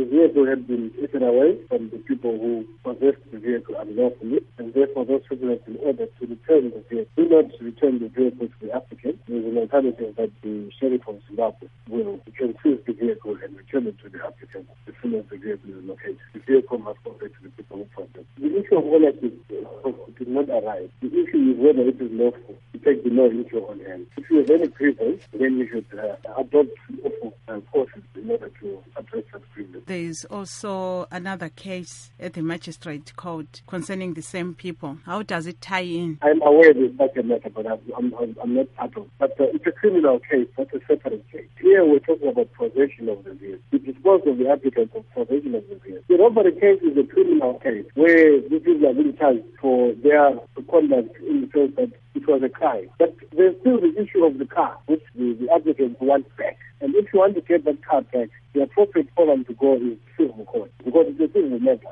vehicle had been taken away from the people who possessed the vehicle unlawfully, and therefore those people have been ordered to return the vehicle. Do not return the vehicle to the applicant. There is an alternative that the Sheriff of Zimbabwe will seize the vehicle and return it to the applicant as soon as the vehicle is located. The vehicle must go back to the people who possessed it. The issue of ownership did not arise. The issue is whether it is lawful to take the law into your own hands. If you have any grievance, then you should adopt lawful forces in order to address that grievance. There is also another case at the Magistrate Court concerning the same people. How does it tie in? I'm aware there's such a matter, but I'm not part of it. But it's a criminal case, not a separate case. Here we're talking about possession of the vehicle. The disposal of the applicant of possession of the vehicle. The robbery case is a criminal case where the people are being charged for their conduct in the sense that it was a crime. But there's still the issue of the car, which the applicant wants back. And if you want to get that car back, the appropriate forum to go is civil court, because it's a civil matter.